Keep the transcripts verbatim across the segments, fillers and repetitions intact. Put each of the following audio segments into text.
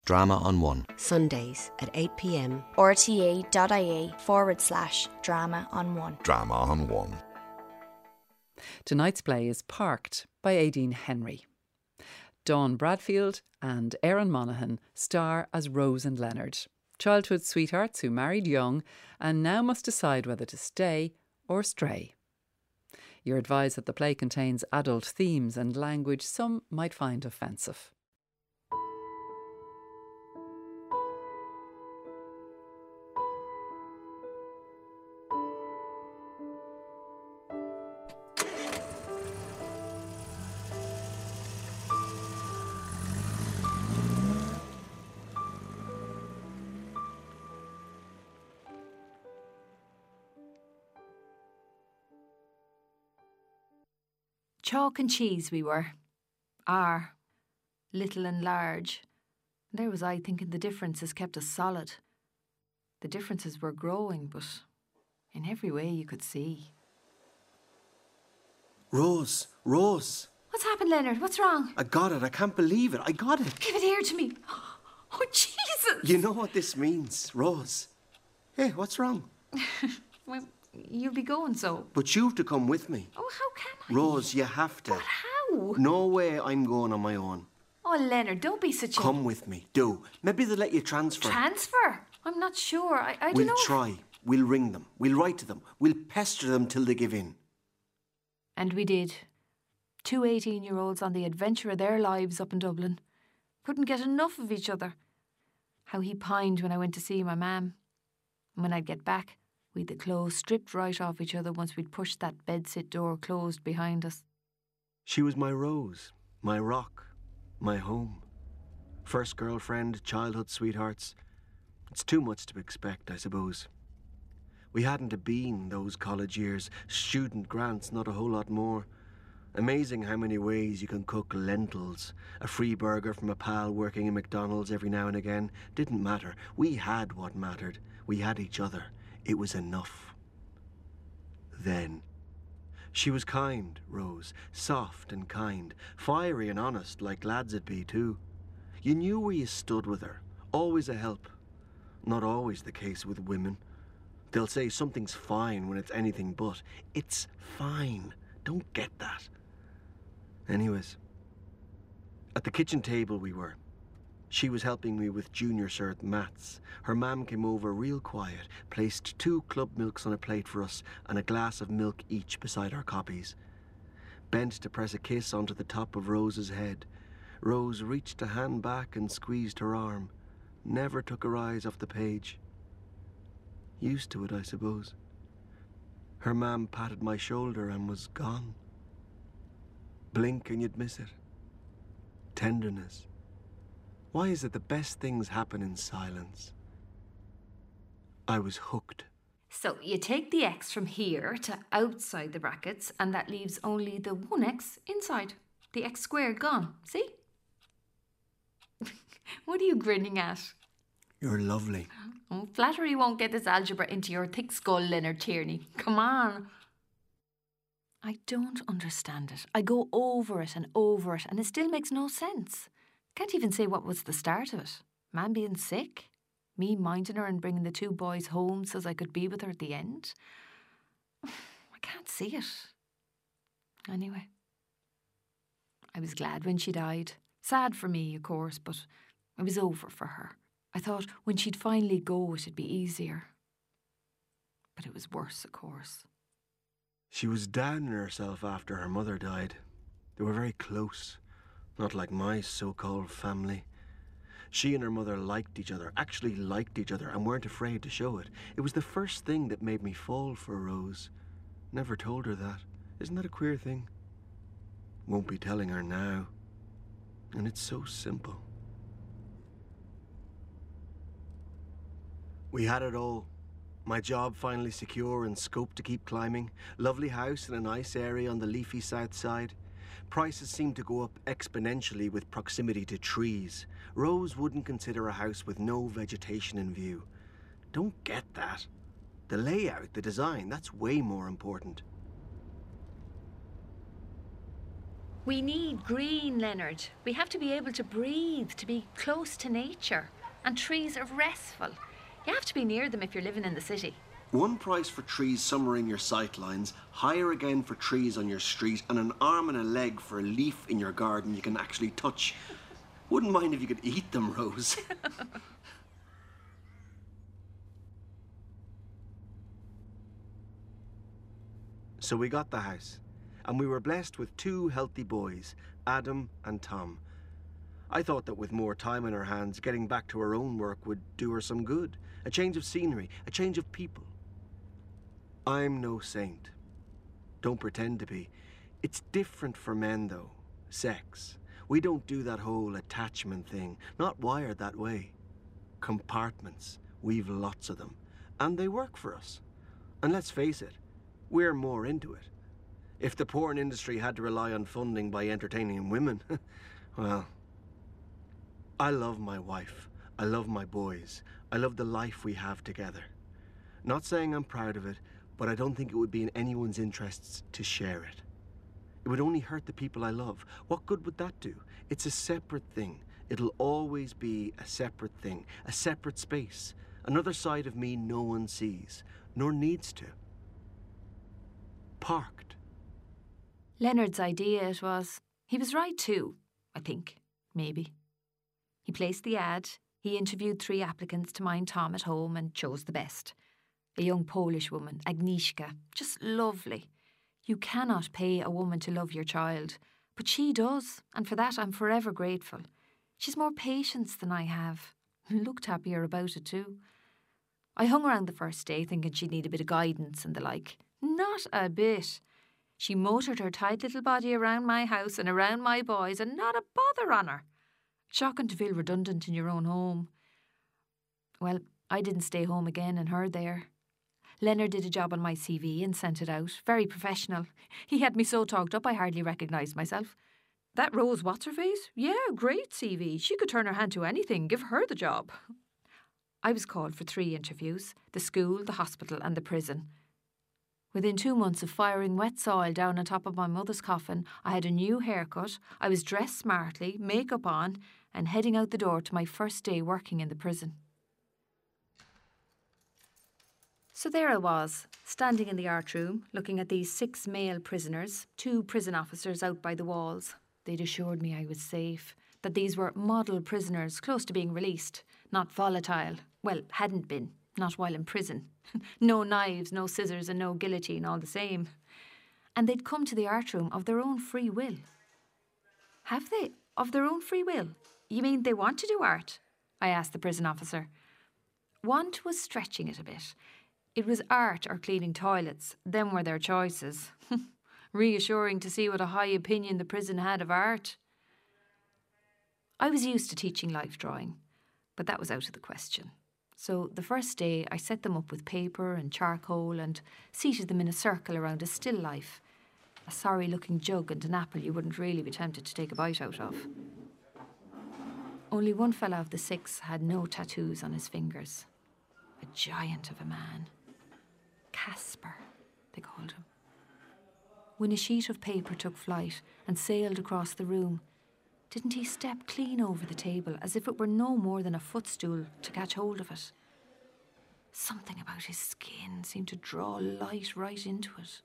Drama on One. Sundays at eight p m. rte.ie forward slash drama on one. Drama on One. Tonight's play is Parked by Aideen Henry. Dawn Bradfield and Erin Monaghan star as Rose and Leonard, childhood sweethearts who married young and now must decide whether to stay or stray. You're advised that the play contains adult themes and language some might find offensive. Chalk and cheese we were. Are. Little and large. There was I thinking the differences kept us solid. The differences were growing, but in every way you could see. Rose, Rose. What's happened, Leonard? What's wrong? I got it. I can't believe it. I got it. Give it here to me. Oh, Jesus. You know what this means, Rose. Hey, what's wrong? Well, you'll be going so. But you've to come with me. Oh, how can I? Rose, you have to. But how? No way I'm going on my own. Oh, Leonard, don't be such a... Come with me, do. Maybe they'll let you transfer. Transfer? I'm not sure. I, I don't we'll know. We'll try. We'll ring them. We'll write to them. We'll pester them till they give in. And we did. Two eighteen-year-olds on the adventure of their lives up in Dublin. Couldn't get enough of each other. How he pined when I went to see my mam. And when I'd get back, we'd the clothes stripped right off each other once we'd pushed that bedsit door closed behind us. She was my Rose, my rock, my home. First girlfriend, childhood sweethearts. It's too much to expect, I suppose. We hadn't a been those college years, student grants, not a whole lot more. Amazing how many ways you can cook lentils. A free burger from a pal working in McDonald's every now and again. Didn't matter. We had what mattered. We had each other. It was enough. Then. She was kind, Rose. Soft and kind. Fiery and honest, like lads would be too. You knew where you stood with her. Always a help. Not always the case with women. They'll say something's fine when it's anything but. It's fine. Don't get that. Anyways, at the kitchen table we were. She was helping me with junior cert maths. Her mam came over real quiet, placed two club milks on a plate for us and a glass of milk each beside our copies. Bent to press a kiss onto the top of Rose's head. Rose reached a hand back and squeezed her arm. Never took her eyes off the page. Used to it, I suppose. Her mam patted my shoulder and was gone. Blink and you'd miss it. Tenderness. Why is it the best things happen in silence? I was hooked. So you take the x from here to outside the brackets, and that leaves only the one x inside. The x squared gone. See? What are you grinning at? You're lovely. Oh, flattery won't get this algebra into your thick skull, Leonard Tierney. Come on. I don't understand it. I go over it and over it, and it still makes no sense. Can't even say what was the start of it. Man being sick, me minding her and bringing the two boys home so I could be with her at the end. I can't see it. Anyway, I was glad when she died. Sad for me, of course, but it was over for her. I thought when she'd finally go, it'd be easier. But it was worse, of course. She was down on herself after her mother died. They were very close. Not like my so-called family. She and her mother liked each other, actually liked each other, and weren't afraid to show it. It was the first thing that made me fall for Rose. Never told her that. Isn't that a queer thing? Won't be telling her now. And it's so simple. We had it all. My job finally secure and scope to keep climbing. Lovely house in a nice area on the leafy south side. Prices seemed to go up exponentially with proximity to trees. Rose wouldn't consider a house with no vegetation in view. Don't get that. The layout, the design, that's way more important. We need green, Leonard. We have to be able to breathe, to be close to nature. And trees are restful. You have to be near them if you're living in the city. One price for trees somewhere in your sightlines, higher again for trees on your street, and an arm and a leg for a leaf in your garden you can actually touch. Wouldn't mind if you could eat them, Rose. So we got the house, and we were blessed with two healthy boys, Adam and Tom. I thought that with more time on her hands, getting back to her own work would do her some good. A change of scenery, a change of people. I'm no saint. Don't pretend to be. It's different for men, though. Sex. We don't do that whole attachment thing. Not wired that way. Compartments. We've lots of them. And they work for us. And let's face it, we're more into it. If the porn industry had to rely on funding by entertaining women, well, I love my wife. I love my boys. I love the life we have together. Not saying I'm proud of it, but I don't think it would be in anyone's interests to share it. It would only hurt the people I love. What good would that do? It's a separate thing. It'll always be a separate thing, a separate space, another side of me no one sees, nor needs to. Parked. Leonard's idea it was. He was right too, I think, maybe. He placed the ad, he interviewed three applicants to mind Tom at home and chose the best. A young Polish woman, Agnieszka, just lovely. You cannot pay a woman to love your child, but she does, and for that I'm forever grateful. She's more patience than I have, and looked happier about it too. I hung around the first day thinking she'd need a bit of guidance and the like. Not a bit. She motored her tight little body around my house and around my boys, and not a bother on her. Shocking to feel redundant in your own home. Well, I didn't stay home again and her there. Leonard did a job on my C V and sent it out. Very professional. He had me so togged up I hardly recognised myself. That Rose What's-Her-Face? Yeah, great C V. She could turn her hand to anything. Give her the job. I was called for three interviews. The school, the hospital and the prison. Within two months of firing wet soil down on top of my mother's coffin, I had a new haircut, I was dressed smartly, makeup on, and heading out the door to my first day working in the prison. So there I was, standing in the art room, looking at these six male prisoners, two prison officers out by the walls. They'd assured me I was safe, that these were model prisoners close to being released, not volatile. Well, hadn't been, not while in prison. No knives, no scissors and no guillotine, all the same. And they'd come to the art room of their own free will. Have they? Of their own free will? You mean they want to do art? I asked the prison officer. Want was stretching it a bit. It was art or cleaning toilets. Them were their choices. Reassuring to see what a high opinion the prison had of art. I was used to teaching life drawing, but that was out of the question. So the first day I set them up with paper and charcoal and seated them in a circle around a still life. A sorry-looking jug and an apple you wouldn't really be tempted to take a bite out of. Only one fella of the six had no tattoos on his fingers. A giant of a man. Casper, they called him. When a sheet of paper took flight and sailed across the room, didn't he step clean over the table as if it were no more than a footstool to catch hold of it? Something about his skin seemed to draw light right into it.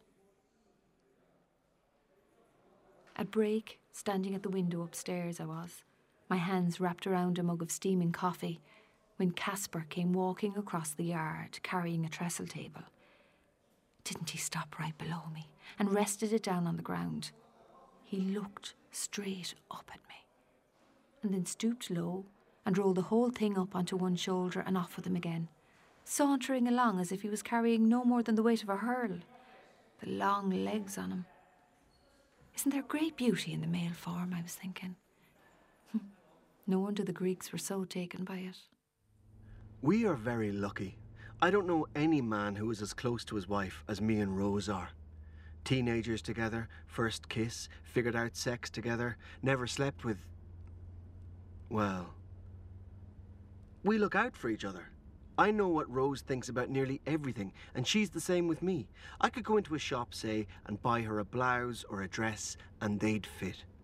At break, standing at the window upstairs I was, my hands wrapped around a mug of steaming coffee, when Casper came walking across the yard carrying a trestle table. Didn't he stop right below me and rested it down on the ground? He looked straight up at me and then stooped low and rolled the whole thing up onto one shoulder and off with him again, sauntering along as if he was carrying no more than the weight of a hurl. The long legs on him. Isn't there great beauty in the male form, I was thinking. No wonder the Greeks were so taken by it. We are very lucky. I don't know any man who is as close to his wife as me and Rose are. Teenagers together, first kiss, figured out sex together, never slept with... Well... We look out for each other. I know what Rose thinks about nearly everything, and she's the same with me. I could go into a shop, say, and buy her a blouse or a dress, and they'd fit.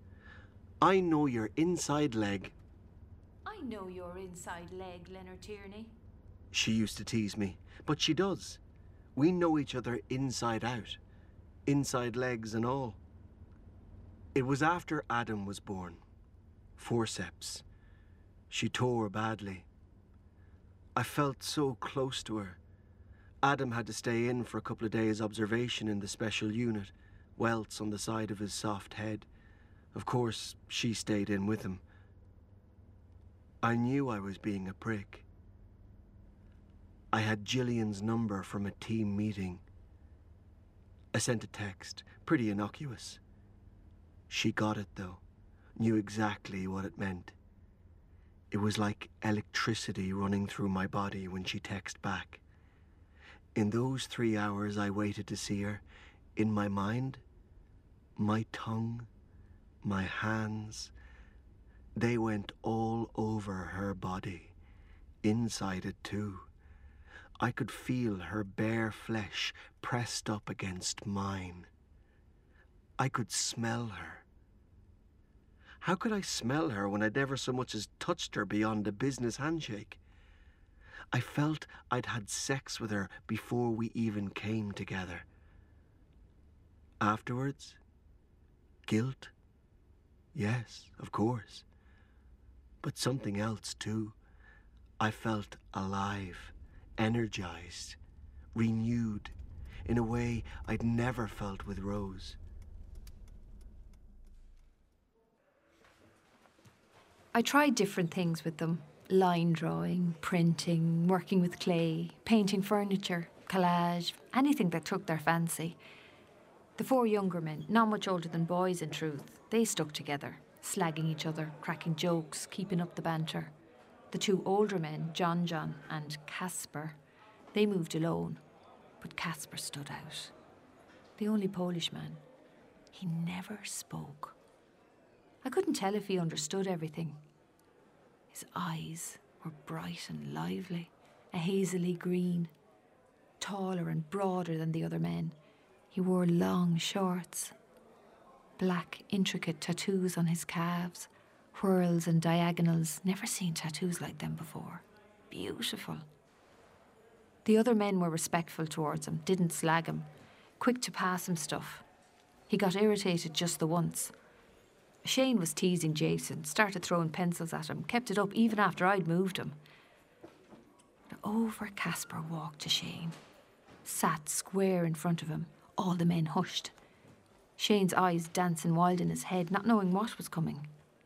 I know your inside leg. I know your inside leg, Leonard Tierney. She used to tease me, but she does. We know each other inside out, inside legs and all. It was after Adam was born. Forceps. She tore badly. I felt so close to her. Adam had to stay in for a couple of days observation in the special unit, welts on the side of his soft head. Of course, she stayed in with him. I knew I was being a prick. I had Gillian's number from a team meeting. I sent a text, pretty innocuous. She got it, though, knew exactly what it meant. It was like electricity running through my body when she texted back. In those three hours I waited to see her, in my mind, my tongue, my hands, they went all over her body, inside it too. I could feel her bare flesh pressed up against mine. I could smell her. How could I smell her when I'd never so much as touched her beyond a business handshake? I felt I'd had sex with her before we even came together. Afterwards, guilt? Yes, of course. But something else too. I felt alive, energized, renewed, in a way I'd never felt with Rose. I tried different things with them. Line drawing, printing, working with clay, painting furniture, collage, anything that took their fancy. The four younger men, not much older than boys in truth, they stuck together, slagging each other, cracking jokes, keeping up the banter. The two older men, John John and Casper, they moved alone, but Casper stood out. The only Polish man. He never spoke. I couldn't tell if he understood everything. His eyes were bright and lively, a hazily green. Taller and broader than the other men, he wore long shorts. Black, intricate tattoos on his calves, whorls and diagonals, never seen tattoos like them before. Beautiful. The other men were respectful towards him, didn't slag him, quick to pass him stuff. He got irritated just the once. Shane was teasing Jason, started throwing pencils at him, kept it up even after I'd moved him. But over Casper walked to Shane, sat square in front of him, all the men hushed. Shane's eyes dancing wild in his head, not knowing what was coming.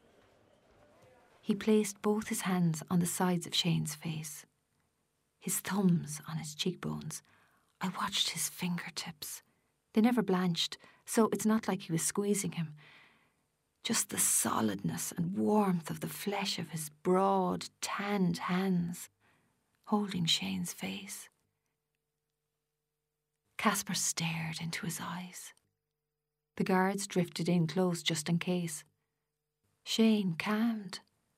He placed both his hands on the sides of Shane's face, his thumbs on his cheekbones. I watched his fingertips. They never blanched, so it's not like he was squeezing him. Just the solidness and warmth of the flesh of his broad, tanned hands, holding Shane's face. Casper stared into his eyes. The guards drifted in close just in case. Shane calmed.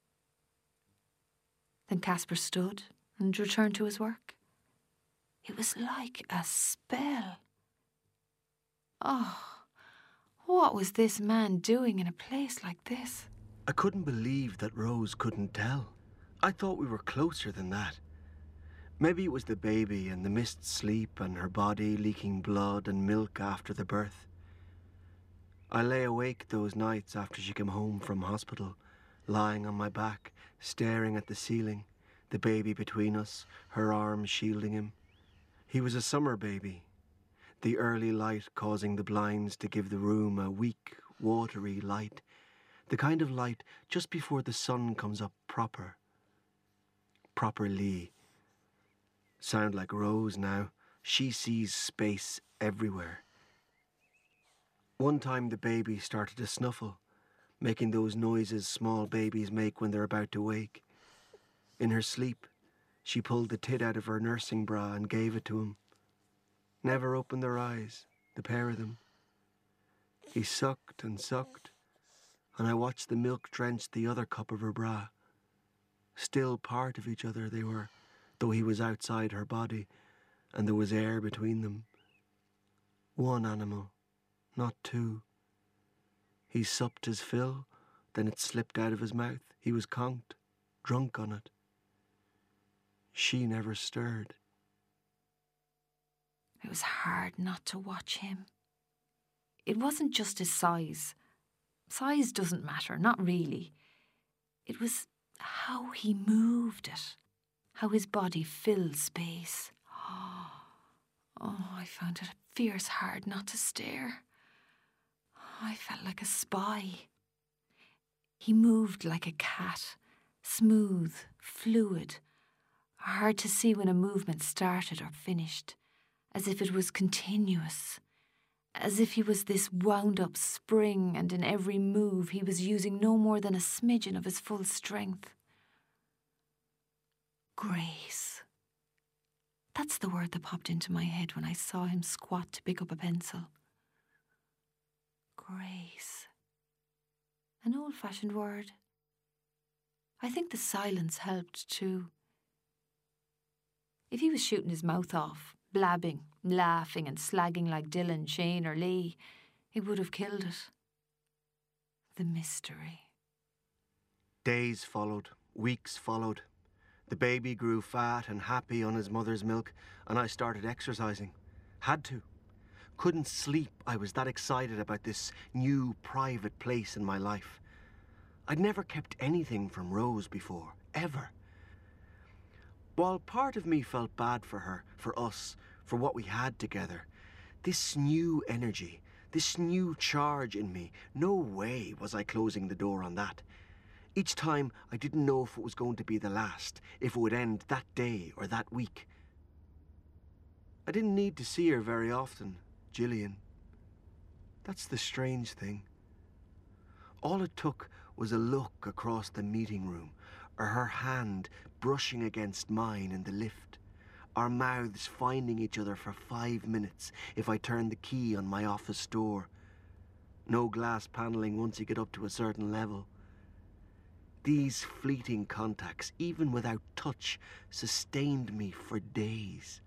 Then Casper stood and returned to his work. It was like a spell. Oh, what was this man doing in a place like this? I couldn't believe that Rose couldn't tell. I thought we were closer than that. Maybe it was the baby and the missed sleep and her body leaking blood and milk after the birth. I lay awake those nights after she came home from hospital, lying on my back, staring at the ceiling, the baby between us, her arms shielding him. He was a summer baby, the early light causing the blinds to give the room a weak, watery light, the kind of light just before the sun comes up proper. Properly. Sound like Rose now. She sees space everywhere. One time the baby started to snuffle, making those noises small babies make when they're about to wake. In her sleep, she pulled the tit out of her nursing bra and gave it to him. Never opened their eyes, the pair of them. He sucked and sucked, and I watched the milk drench the other cup of her bra. Still part of each other they were, though he was outside her body, and there was air between them. One animal, not two. He supped his fill, Then it slipped out of his mouth. He was conked, drunk on it. She never stirred. It was hard not to watch him. It wasn't just his size. Size doesn't matter, not really. It was how he moved it, how his body filled space. Oh, I found it fierce hard not to stare. I felt like a spy. He moved like a cat, smooth, fluid, hard to see when a movement started or finished, as if it was continuous, as if he was this wound-up spring and in every move he was using no more than a smidgen of his full strength. Grace. That's the word that popped into my head when I saw him squat to pick up a pencil. Grace. An old-fashioned word. I think the silence helped too. If he was shooting his mouth off, blabbing, laughing and slagging like Dylan, Shane or Lee, it would have killed it. The mystery. Days followed, weeks followed. The baby grew fat and happy on his mother's milk, and I started exercising. Had to. Couldn't sleep, I was that excited about this new private place in my life. I'd never kept anything from Rose before, ever. While part of me felt bad for her, for us, for what we had together, this new energy, this new charge in me, no way was I closing the door on that. Each time, I didn't know if it was going to be the last, if it would end that day or that week. I didn't need to see her very often, Gillian. That's the strange thing. All it took was a look across the meeting room, or her hand brushing against mine in the lift, our mouths finding each other for five minutes if I turned the key on my office door. No glass panelling once you get up to a certain level. These fleeting contacts, even without touch, sustained me for days.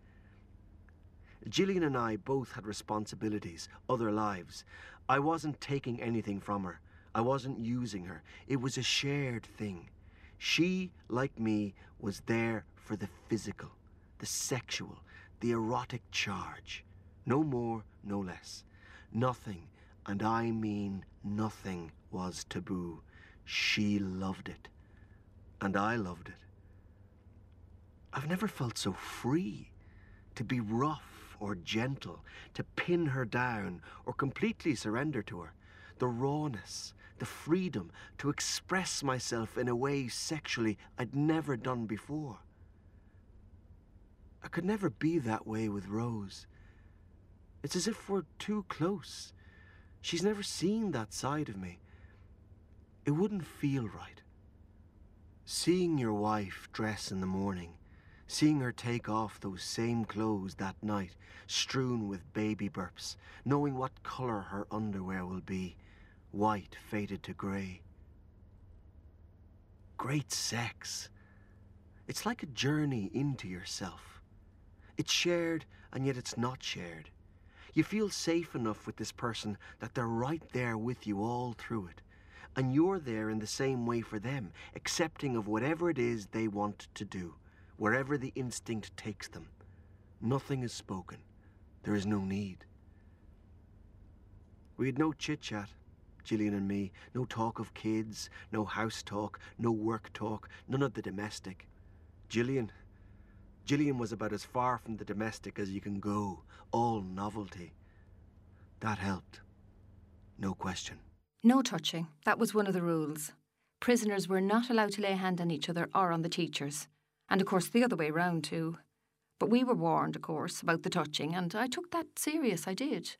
Gillian and I both had responsibilities, other lives. I wasn't taking anything from her. I wasn't using her. It was a shared thing. She, like me, was there for the physical, the sexual, the erotic charge. No more, no less. Nothing, and I mean nothing, was taboo. She loved it, and I loved it. I've never felt so free, to be rough or gentle, to pin her down or completely surrender to her. The rawness, the freedom to express myself in a way sexually I'd never done before. I could never be that way with Rose. It's as if we're too close. She's never seen that side of me. It wouldn't feel right. Seeing your wife dress in the morning, seeing her take off those same clothes that night, strewn with baby burps, knowing what colour her underwear will be, white faded to grey. Great sex. It's like a journey into yourself. It's shared, and yet it's not shared. You feel safe enough with this person that they're right there with you all through it. And you're there in the same way for them, accepting of whatever it is they want to do, wherever the instinct takes them. Nothing is spoken. There is no need. We had no chit-chat, Gillian and me. No talk of kids, no house talk, no work talk, none of the domestic. Gillian... Gillian was about as far from the domestic as you can go, all novelty. That helped. No question. No touching. That was one of the rules. Prisoners were not allowed to lay a hand on each other or on the teachers. And of course the other way round too. But we were warned, of course, about the touching, and I took that serious, I did.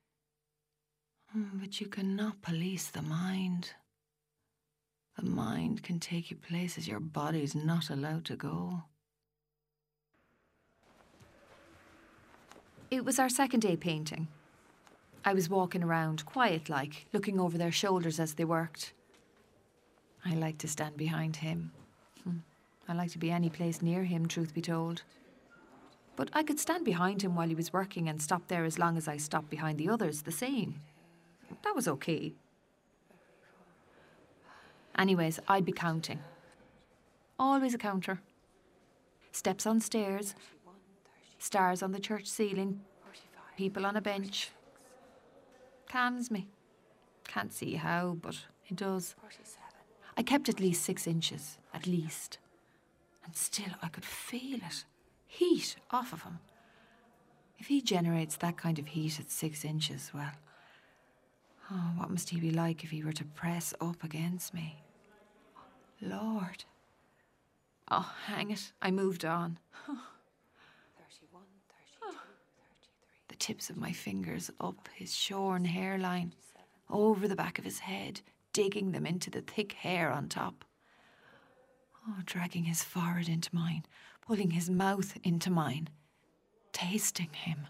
But you cannot police the mind. The mind can take you places your body's not allowed to go. It was our second day painting. I was walking around, quiet-like, looking over their shoulders as they worked. I liked to stand behind him. Hmm. I liked to be any place near him, truth be told. But I could stand behind him while he was working and stop there as long as I stopped behind the others, the same. That was okay. Anyways, I'd be counting. Always a counter. Steps on stairs, stars on the church ceiling, people on a bench. Calms me. Can't see how, but it does. I kept at least six inches, at least. And still I could feel it. Heat off of him. If he generates that kind of heat at six inches, well, oh, what must he be like if he were to press up against me? Lord. Oh, hang it. I moved on. The tips of my fingers up his shorn hairline, over the back of his head, digging them into the thick hair on top. Oh, dragging his forehead into mine, pulling his mouth into mine, tasting him.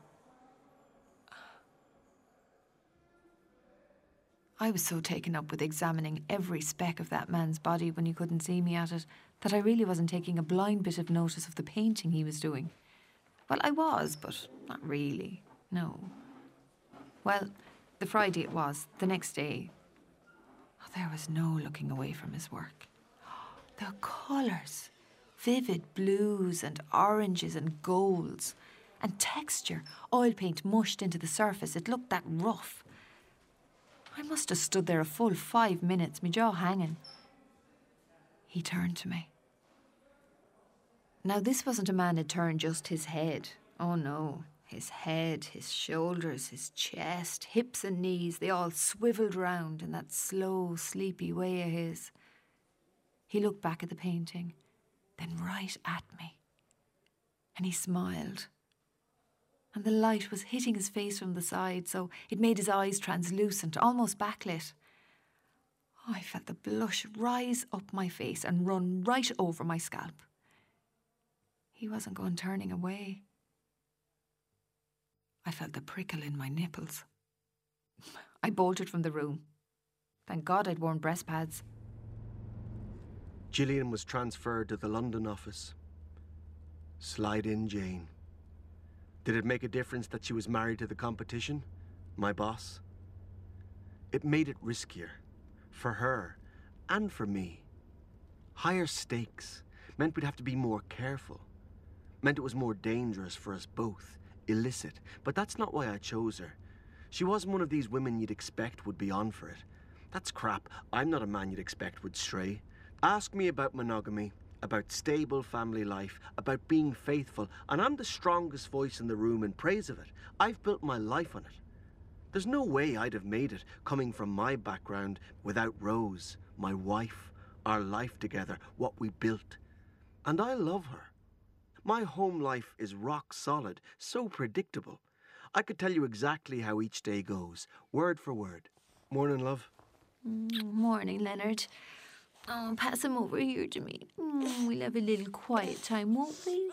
I was so taken up with examining every speck of that man's body when he couldn't see me at it that I really wasn't taking a blind bit of notice of the painting he was doing. Well, I was, but not really, no. Well, the Friday it was, the next day. Oh, there was no looking away from his work. The colours, vivid blues and oranges and golds, and texture, oil paint mushed into the surface. It looked that rough. I must have stood there a full five minutes, me jaw hanging. He turned to me. Now, this wasn't a man who'd turned just his head. Oh, no. His head, his shoulders, his chest, hips and knees, they all swivelled round in that slow, sleepy way of his. He looked back at the painting, then right at me. And he smiled. And the light was hitting his face from the side, so it made his eyes translucent, almost backlit. Oh, I felt the blush rise up my face and run right over my scalp. He wasn't going turning away. I felt the prickle in my nipples. I bolted from the room. Thank God I'd worn breast pads. Gillian was transferred to the London office. Slide in, Jane. Did it make a difference that she was married to the competition, my boss? It made it riskier, for her and for me. Higher stakes meant we'd have to be more careful. Meant it was more dangerous for us both, illicit. But that's not why I chose her. She wasn't one of these women you'd expect would be on for it. That's crap. I'm not a man you'd expect would stray. Ask me about monogamy, about stable family life, about being faithful, and I'm the strongest voice in the room in praise of it. I've built my life on it. There's no way I'd have made it coming from my background without Rose, my wife, our life together, what we built. And I love her. My home life is rock solid, so predictable. I could tell you exactly how each day goes, word for word. Morning, love. Mm, morning, Leonard. Oh, pass him over here to me. Mm, we'll have a little quiet time, won't we?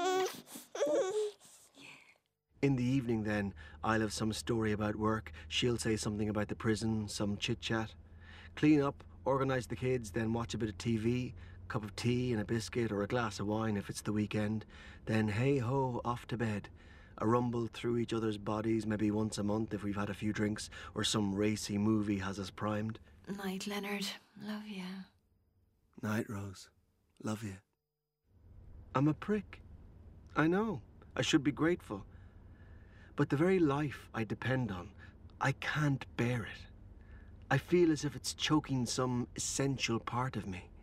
In the evening, then, I'll have some story about work. She'll say something about the prison, some chit-chat. Clean up, organise the kids, then watch a bit of T V, cup of tea and a biscuit or a glass of wine if it's the weekend. Then, hey-ho, off to bed. A rumble through each other's bodies, maybe once a month if we've had a few drinks, or some racy movie has us primed. Night, Leonard. Love you. Night, Rose. Love you. I'm a prick. I know. I should be grateful. But the very life I depend on, I can't bear it. I feel as if it's choking some essential part of me.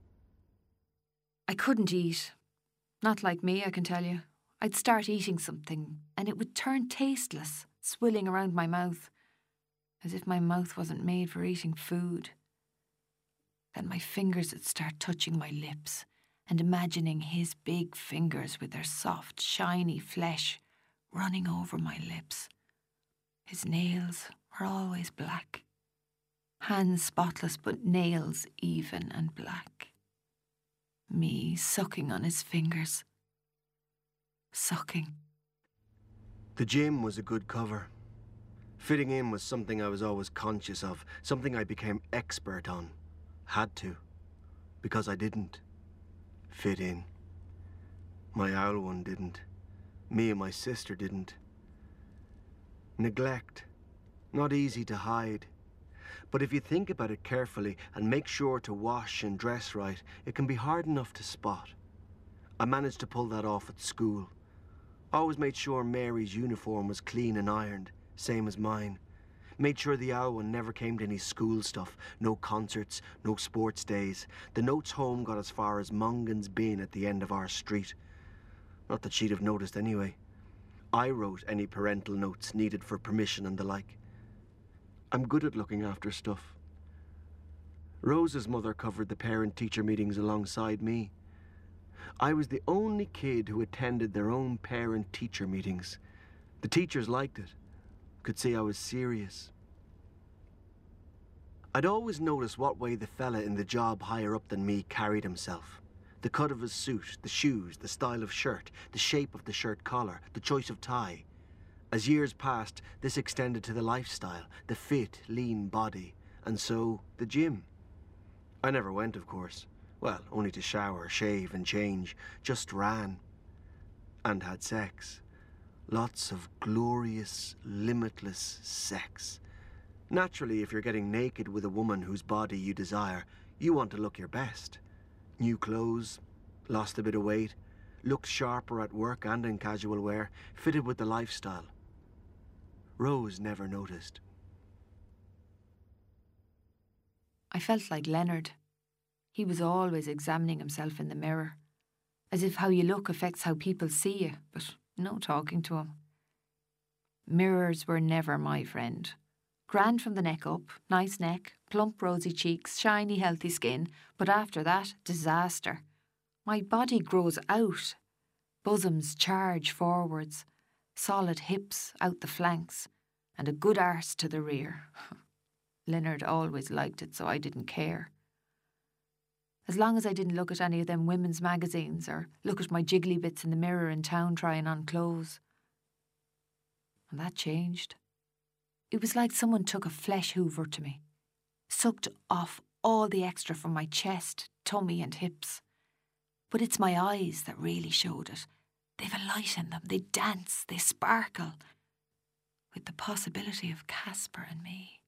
I couldn't eat. Not like me, I can tell you. I'd start eating something and it would turn tasteless, swilling around my mouth, as if my mouth wasn't made for eating food. Then my fingers would start touching my lips and imagining his big fingers with their soft, shiny flesh running over my lips. His nails were always black. Hands spotless, but nails even and black. Me sucking on his fingers. Sucking. The gym was a good cover. Fitting in was something I was always conscious of, something I became expert on. Had to. Because I didn't fit in. My owl one didn't. Me and my sister didn't. Neglect. Not easy to hide. But if you think about it carefully and make sure to wash and dress right, it can be hard enough to spot. I managed to pull that off at school. Always made sure Mary's uniform was clean and ironed, same as mine. Made sure the owl one never came to any school stuff, no concerts, no sports days. The notes home got as far as Mongan's Bin at the end of our street. Not that she'd have noticed anyway. I wrote any parental notes needed for permission and the like. I'm good at looking after stuff. Rose's mother covered the parent-teacher meetings alongside me. I was the only kid who attended their own parent-teacher meetings. The teachers liked it, could see I was serious. I'd always notice what way the fella in the job higher up than me carried himself. The cut of his suit, the shoes, the style of shirt, the shape of the shirt collar, the choice of tie. As years passed, this extended to the lifestyle, the fit, lean body, and so the gym. I never went, of course. Well, only to shower, shave, and change. Just ran. And had sex. Lots of glorious, limitless sex. Naturally, if you're getting naked with a woman whose body you desire, you want to look your best. New clothes, lost a bit of weight, looked sharper at work and in casual wear, fitted with the lifestyle. Rose never noticed. I felt like Leonard. He was always examining himself in the mirror, as if how you look affects how people see you, but no talking to him. Mirrors were never my friend. Grand from the neck up, nice neck, plump rosy cheeks, shiny healthy skin, but after that, disaster. My body grows out. Bosoms charge forwards, solid hips out the flanks, and a good arse to the rear. Leonard always liked it, so I didn't care. As long as I didn't look at any of them women's magazines or look at my jiggly bits in the mirror in town trying on clothes. And that changed. It was like someone took a flesh hoover to me, sucked off all the extra from my chest, tummy and hips. But it's my eyes that really showed it. They've a light in them, they dance, they sparkle, with the possibility of Casper and me.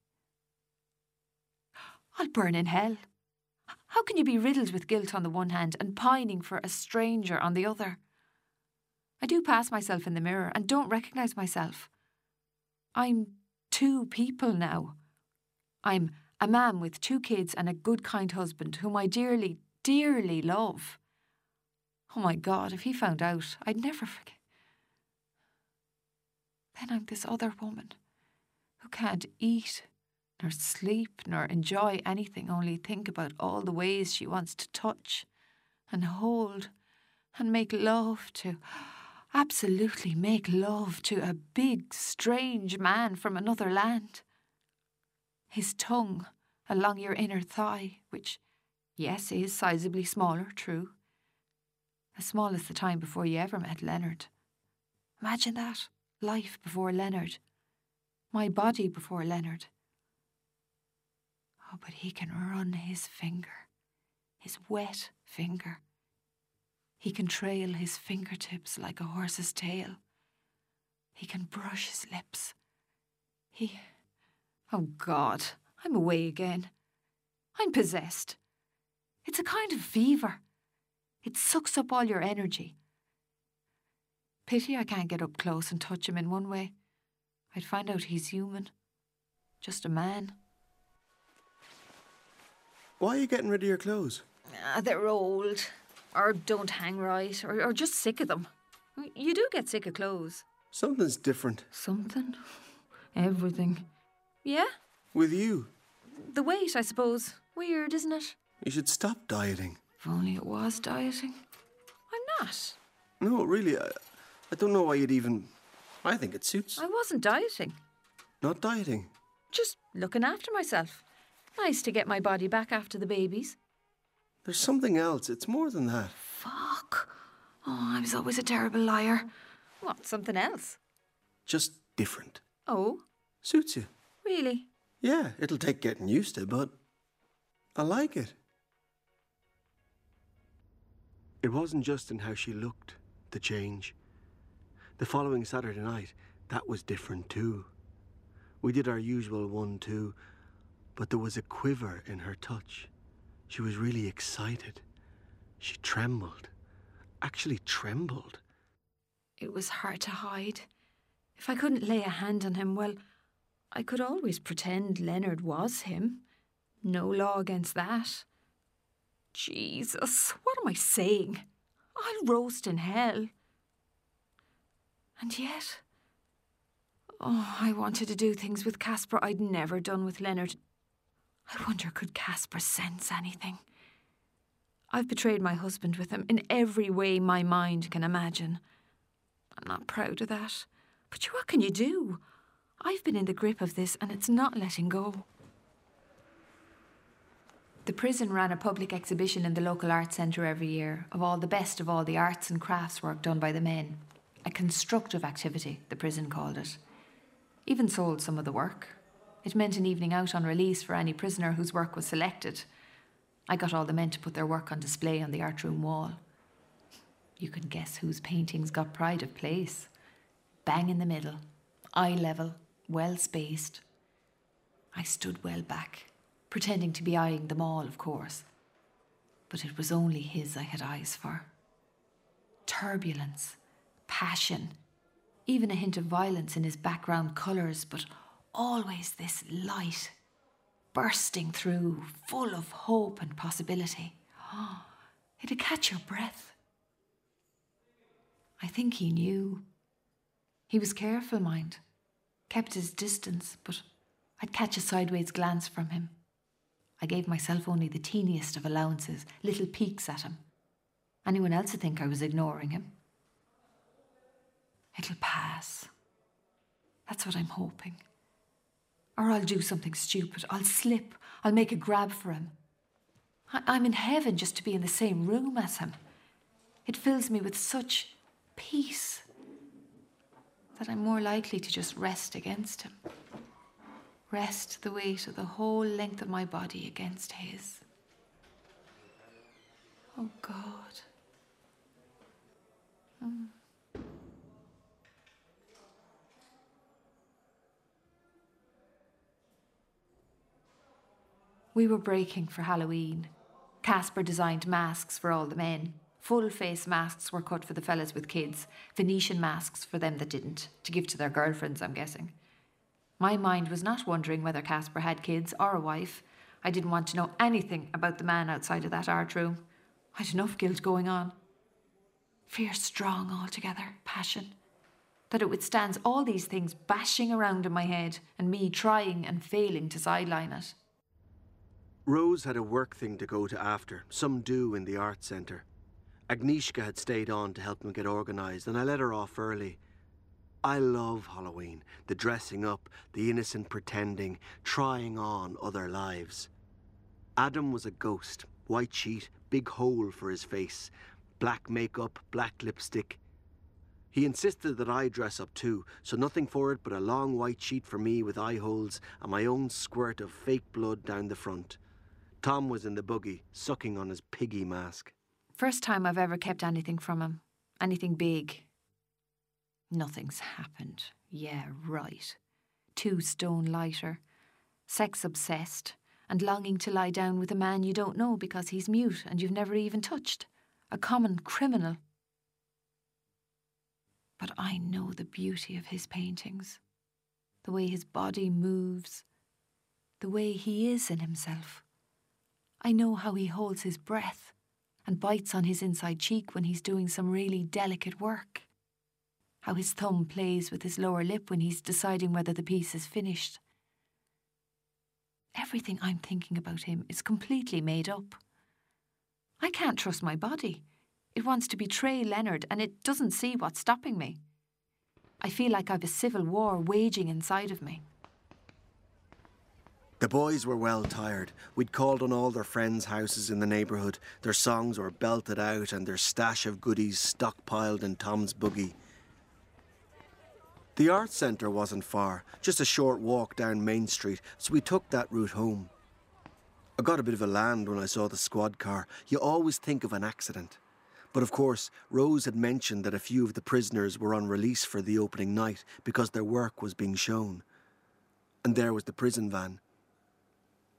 I'll burn in hell. How can you be riddled with guilt on the one hand and pining for a stranger on the other? I do pass myself in the mirror and don't recognise myself. I'm two people now. I'm a man with two kids and a good, kind husband whom I dearly, dearly love. Oh my God, if he found out, I'd never forget. Then I'm this other woman who can't eat, nor sleep, nor enjoy anything, only think about all the ways she wants to touch and hold and make love to, absolutely make love to a big, strange man from another land. His tongue along your inner thigh, which, yes, is sizably smaller, true. As small as the time before you ever met Leonard. Imagine that, life before Leonard. My body before Leonard. Oh, but he can run his finger, his wet finger. He can trail his fingertips like a horse's tail. He can brush his lips. He... Oh, God, I'm away again. I'm possessed. It's a kind of fever. It sucks up all your energy. Pity I can't get up close and touch him in one way. I'd find out he's human. Just a man. Why are you getting rid of your clothes? Ah, they're old. Or don't hang right. Or, or just sick of them. You do get sick of clothes. Something's different. Something? Everything. Yeah? With you? The weight, I suppose. Weird, isn't it? You should stop dieting. If only it was dieting. I'm not. No, really, I, I don't know why you'd even... I think it suits. I wasn't dieting. Not dieting? Just looking after myself. Nice to get my body back after the babies. There's something else. It's more than that. Fuck. Oh, I was always a terrible liar. What, something else? Just different. Oh? Suits you. Really? Yeah, it'll take getting used to, but I like it. It wasn't just in how she looked, the change. The following Saturday night, that was different too. We did our usual one, two. but there was a quiver in her touch. She was really excited. She trembled. Actually trembled. It was hard to hide. If I couldn't lay a hand on him, well, I could always pretend Leonard was him. No law against that. Jesus, what am I saying? I'll roast in hell. And yet, oh, I wanted to do things with Caspar I'd never done with Leonard. I wonder, could Caspar sense anything? I've betrayed my husband with him in every way my mind can imagine. I'm not proud of that. But what can you do? I've been in the grip of this and it's not letting go. The prison ran a public exhibition in the local arts centre every year of all the best of all the arts and crafts work done by the men. A constructive activity, the prison called it. Even sold some of the work. It meant an evening out on release for any prisoner whose work was selected. I got all the men to put their work on display on the art room wall. You can guess whose paintings got pride of place. Bang in the middle, eye level, well spaced. I stood well back, pretending to be eyeing them all, of course. But it was only his I had eyes for. Turbulence, passion, even a hint of violence in his background colours, but always this light, bursting through, full of hope and possibility. Oh, it'd catch your breath. I think he knew. He was careful, mind. Kept his distance, but I'd catch a sideways glance from him. I gave myself only the teeniest of allowances, little peeks at him. Anyone else would think I was ignoring him. It'll pass. That's what I'm hoping. Or I'll do something stupid. I'll slip. I'll make a grab for him. I- I'm in heaven just to be in the same room as him. It fills me with such peace that I'm more likely to just rest against him. Rest the weight of the whole length of my body against his. Oh, God. Mm. We were breaking for Halloween. Caspar designed masks for all the men. Full-face masks were cut for the fellas with kids. Venetian masks for them that didn't, to give to their girlfriends, I'm guessing. My mind was not wondering whether Caspar had kids or a wife. I didn't want to know anything about the man outside of that art room. I'd enough guilt going on. Fear strong altogether, passion. That it withstands all these things bashing around in my head and me trying and failing to sideline it. Rose had a work thing to go to after, some do in the art centre. Agnieszka had stayed on to help them get organised, and I let her off early. I love Halloween, the dressing up, the innocent pretending, trying on other lives. Adam was a ghost, white sheet, big hole for his face, black makeup, black lipstick. He insisted that I dress up too, so nothing for it but a long white sheet for me with eye holes and my own squirt of fake blood down the front. Tom was in the buggy, sucking on his piggy mask. First time I've ever kept anything from him. Anything big. Nothing's happened. Yeah, right. Two stone lighter. Sex obsessed. And longing to lie down with a man you don't know because he's mute and you've never even touched. A common criminal. But I know the beauty of his paintings. The way his body moves. The way he is in himself. I know how he holds his breath and bites on his inside cheek when he's doing some really delicate work. How his thumb plays with his lower lip when he's deciding whether the piece is finished. Everything I'm thinking about him is completely made up. I can't trust my body. It wants to betray Leonard and it doesn't see what's stopping me. I feel like I've a civil war waging inside of me. The boys were well tired. We'd called on all their friends' houses in the neighbourhood. Their songs were belted out and their stash of goodies stockpiled in Tom's buggy. The art centre wasn't far, just a short walk down Main Street, so we took that route home. I got a bit of a land when I saw the squad car. You always think of an accident. But of course, Rose had mentioned that a few of the prisoners were on release for the opening night because their work was being shown. And there was the prison van.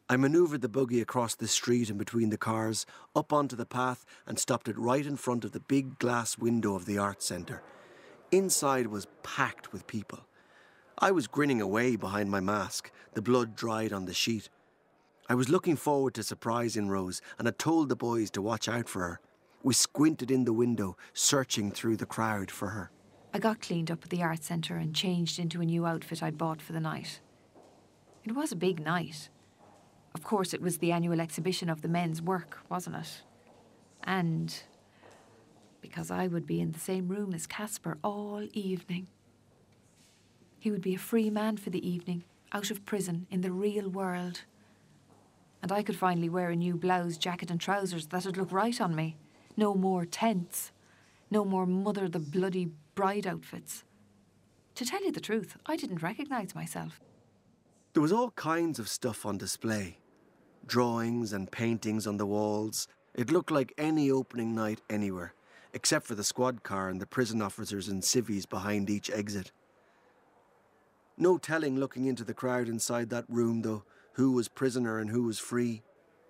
I manoeuvred the buggy across the street and between the cars, up onto the path, and stopped it right in front of the big glass window of the art centre. Inside was packed with people. I was grinning away behind my mask, the blood dried on the sheet. I was looking forward to surprising Rose, and had told the boys to watch out for her. We squinted in the window, searching through the crowd for her. I got cleaned up at the art centre and changed into a new outfit I'd bought for the night. It was a big night. Of course, it was the annual exhibition of the men's work, wasn't it? And because I would be in the same room as Casper all evening. He would be a free man for the evening, out of prison, in the real world. And I could finally wear a new blouse, jacket and trousers that'd look right on me. No more tents. No more mother the bloody bride outfits. To tell you the truth, I didn't recognise myself. There was all kinds of stuff on display. Drawings and paintings on the walls. It looked like any opening night anywhere, except for the squad car and the prison officers and civvies behind each exit. No telling, looking into the crowd inside that room, though, who was prisoner and who was free.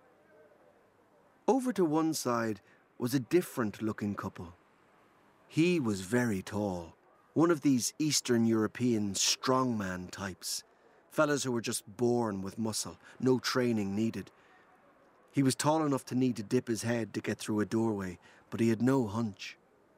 Over to one side was a different-looking couple. He was very tall, one of these Eastern European strongman types. Fellas who were just born with muscle, no training needed. He was tall enough to need to dip his head to get through a doorway, but he had no hunch.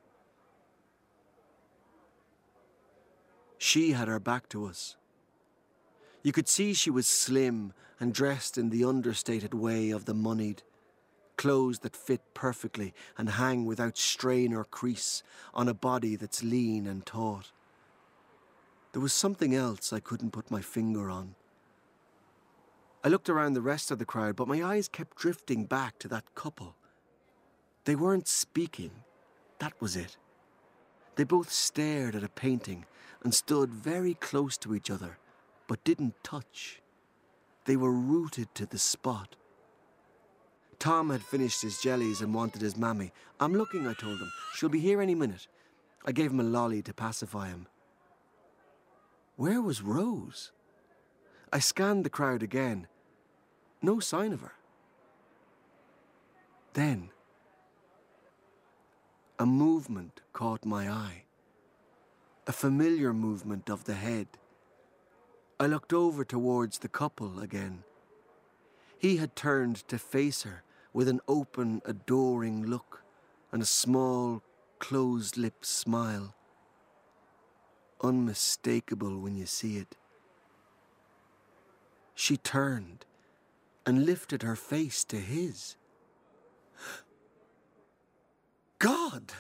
She had her back to us. You could see she was slim and dressed in the understated way of the moneyed. Clothes that fit perfectly and hang without strain or crease on a body that's lean and taut. There was something else I couldn't put my finger on. I looked around the rest of the crowd, but my eyes kept drifting back to that couple. They weren't speaking. That was it. They both stared at a painting and stood very close to each other, but didn't touch. They were rooted to the spot. Tom had finished his jellies and wanted his mammy. "I'm looking," I told him. "She'll be here any minute." I gave him a lolly to pacify him. Where was Rose? I scanned the crowd again. No sign of her. Then, a movement caught my eye. A familiar movement of the head. I looked over towards the couple again. He had turned to face her with an open, adoring look and a small, closed-lipped smile. Unmistakable when you see it. She turned and lifted her face to his. God!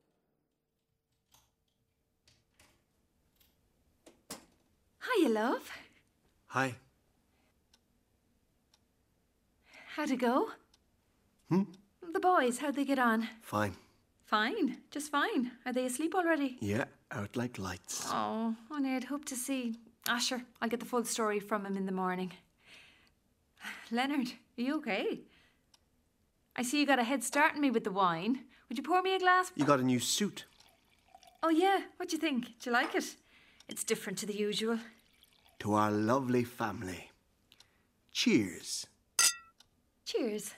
Hiya, love. Hi. How'd it go? Hmm? The boys, how'd they get on? Fine. Fine, just fine. Are they asleep already? Yeah, out like lights. Oh, only I'd hope to see. Ah, sure, I'll get the full story from him in the morning. Leonard, are you okay? I see you got a head start on me with the wine. Would you pour me a glass? You got a new suit. Oh, yeah. What do you think? Do you like it? It's different to the usual. To our lovely family. Cheers. Cheers.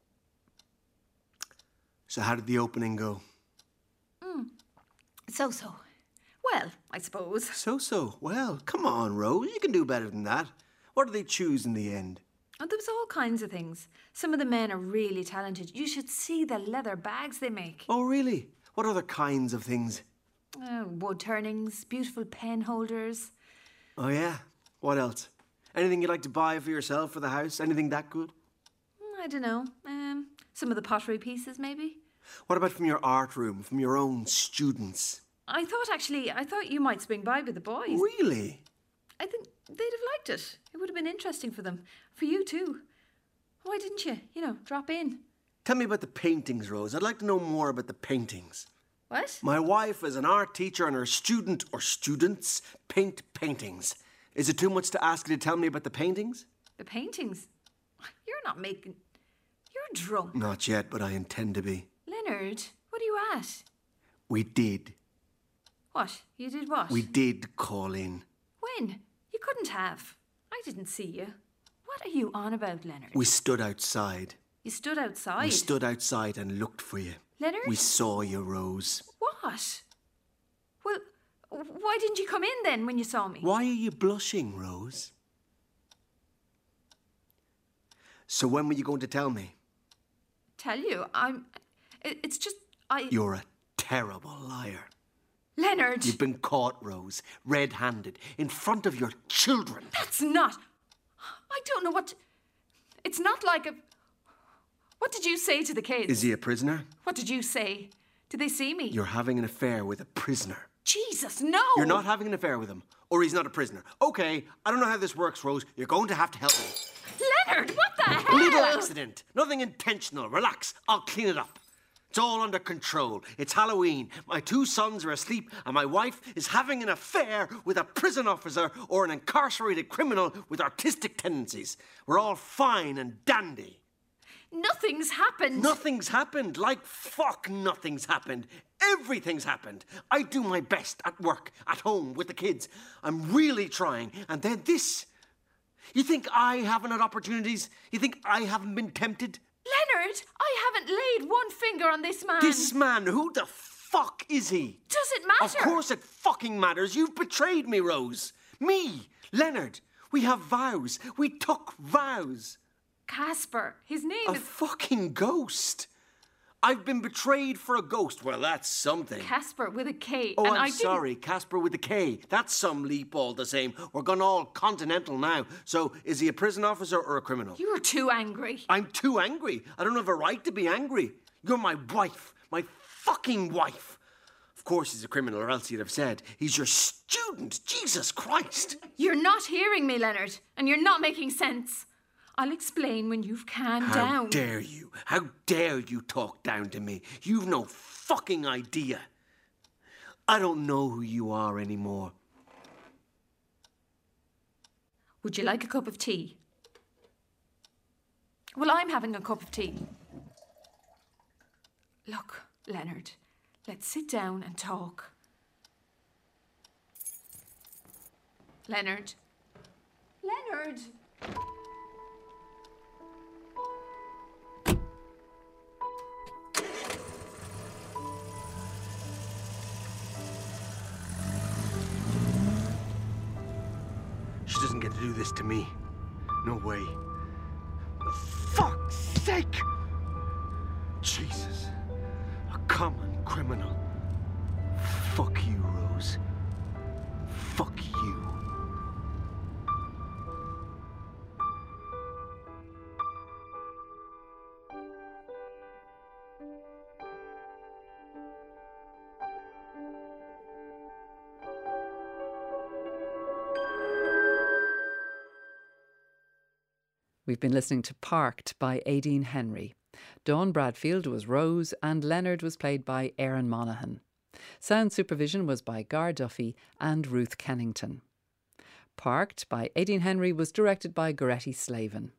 So how did the opening go? Mm. So-so. Well, I suppose. So-so. Well, come on, Rose. You can do better than that. What did they choose in the end? Oh, there was all kinds of things. Some of the men are really talented. You should see the leather bags they make. Oh, really? What other kinds of things? Uh, wood turnings, beautiful pen holders. Oh, yeah? What else? Anything you'd like to buy for yourself for the house? Anything that good? I don't know. Um, some of the pottery pieces, maybe. What about from your art room, from your own students? I thought, actually, I thought you might swing by with the boys. Really? I think they'd have liked it. It would have been interesting for them. For you, too. Why didn't you, you know, drop in? Tell me about the paintings, Rose. I'd like to know more about the paintings. What? My wife is an art teacher and her student or students paint paintings. Is it too much to ask you to tell me about the paintings? The paintings? You're not making... You're drunk. Not yet, but I intend to be. Leonard, what are you at? We did. What? You did what? We did call in. When? You couldn't have. I didn't see you. What are you on about, Leonard? We stood outside. You stood outside? We stood outside and looked for you. Leonard? We saw you, Rose. What? Well, why didn't you come in then when you saw me? Why are you blushing, Rose? So when were you going to tell me? Tell you, I'm... it- It's just, I... You're a terrible liar. Leonard! You've been caught, Rose, red-handed, in front of your children. That's not... I don't know what... It's not like a... What did you say to the kids? Is he a prisoner? What did you say? Did they see me? You're having an affair with a prisoner. Jesus, no! You're not having an affair with him, or he's not a prisoner. Okay, I don't know how this works, Rose. You're going to have to help me. Leonard, what the A hell? little accident. Nothing intentional. Relax. I'll clean it up. It's all under control. It's Halloween. My two sons are asleep, and my wife is having an affair with a prison officer or an incarcerated criminal with artistic tendencies. We're all fine and dandy. Nothing's happened. Nothing's happened. Like fuck, nothing's happened. Everything's happened. I do my best at work, at home, with the kids. I'm really trying. And then this. You think I haven't had opportunities? You think I haven't been tempted? Leonard, I haven't laid one finger on this man. This man, who the fuck is he? Does it matter? Of course it fucking matters. You've betrayed me, Rose. Me, Leonard. We have vows. We took vows. Casper. His name A is... fucking ghost. I've been betrayed for a ghost. Well, that's something. Casper with a K. Oh, and I'm I didn't- sorry, Casper with a K. That's some leap all the same. We're gone all continental now. So, is he a prison officer or a criminal? You're too angry. I'm too angry. I don't have a right to be angry. You're my wife. My fucking wife. Of course he's a criminal, or else he'd have said, he's your student. Jesus Christ. You're not hearing me, Leonard, and you're not making sense. I'll explain when you've calmed How down. dare you? How dare you talk down to me? You've no fucking idea. I don't know who you are anymore. Would you like a cup of tea? Well, I'm having a cup of tea. Look, Leonard, let's sit down and talk. Leonard. Leonard! She doesn't get to do this to me. No way. For fuck's sake! Jesus. A common criminal. Fuck you, Rose. Fuck you. We've been listening to Parked by Aideen Henry. Dawn Bradfield was Rose and Leonard was played by Aaron Monaghan. Sound supervision was by Gar Duffy and Ruth Kennington. Parked by Aideen Henry was directed by Goretti Slavin.